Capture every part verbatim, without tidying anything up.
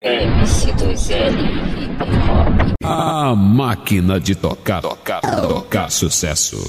M C dois L Hip Hop. A máquina de tocar, tocar, tocar sucesso.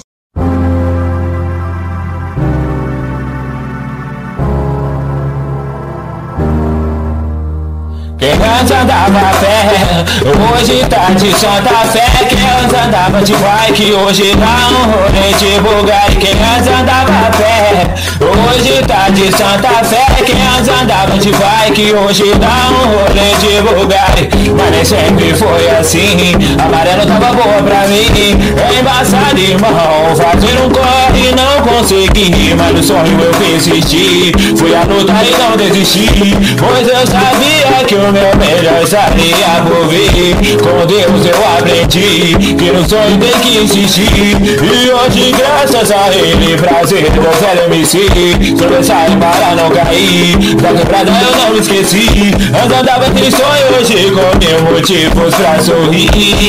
Quem antes andava a pé, hoje tá de Santa Fé. Quem antes andava de bike, hoje dá um rolê de Bugatti. Quem antes andava a pé, hoje tá de Santa Fé. Quem antes andava de bike, hoje dá um rolê de Bugatti. Mas nem sempre foi assim, amarelo tava boa pra mim. É embaçado, irmão, fazer um corre e não consegui. Mas no sonho eu persisti, fui a lutar e não desisti. Pois eu sabia que o meu melhor estaria por vir. Com Deus eu aprendi que no sonho tem que insistir. E hoje graças a ele, prazer do velho M C, sobressaio para não cair. Da quebrada eu não esqueci. Antes andava aquele sonho, hoje com mil motivos pra sorrir.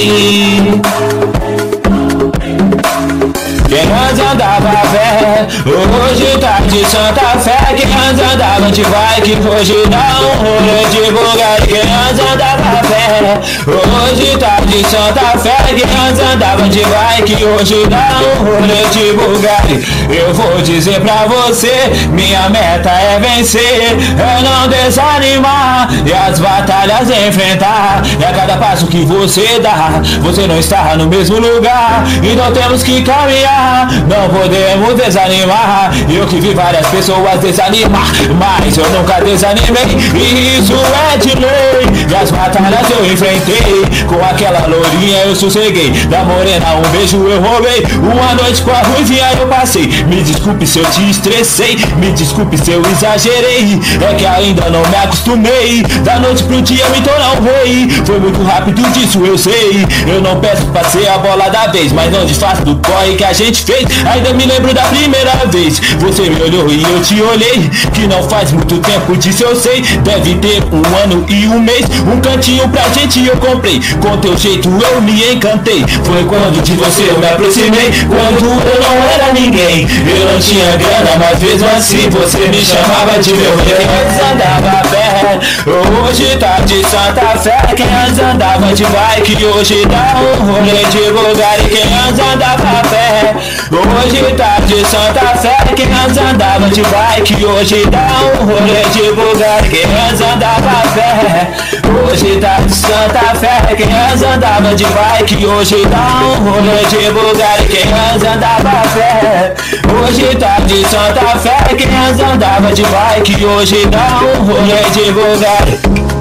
Quem antes andava a pé, hoje tá de Santa Fé. Quem antes andava de bike, hoje dá um rolê de Bugatti. Quem antes andava a pé, hoje tá de Santa Fé. Quem antes andava de bike, hoje dá um rolê de Bugatti. Eu vou dizer pra você, minha meta é vencer, é não desanimar e as batalhas enfrentar. E a cada passo que você dá, você não está no mesmo lugar. Então temos que caminhar, não podemos desanimar. Eu que vi várias pessoas desanimar, mas eu nunca desanimei, e isso é de lei. E as batalhas eu enfrentei, com aquela lourinha eu sosseguei, da morena um beijo eu roubei, uma noite com a ruivinha eu passei. Me desculpe se eu te estressei, me desculpe se eu exagerei, é que ainda não me acostumei, da noite pro dia me tornar um rei. Foi muito rápido disso eu sei, eu não peço pra ser a bola da vez, mas não desfaço do corre que a gente fez. Ainda me lembro da primeira vez, você me olhou e eu te olhei, que não faz muito tempo disso eu sei. Deve ter um ano e um mês, um cantinho pra gente eu comprei, com teu jeito eu me encantei. Foi quando de você eu me aproximei, quando eu não era ninguém, eu não tinha grana, mas mesmo assim você me chamava de meu rei. Quem antes andava a pé, hoje tá de Santa Fé. Quem antes andava de bike, hoje dá um rolê de Bugatti. Quem antes andava a pé, hoje tá de Santa Fé. Quem antes andava de bike, hoje dá um rolê de Bugatti. Quem antes andava a pé, hoje tá de Santa Fé. Quem antes andava de bike, hoje dá um rolê de Bugatti. Quem antes andava a pé, hoje tá de Santa Fé. Quem antes andava de bike, hoje dá um rolê de Bugatti.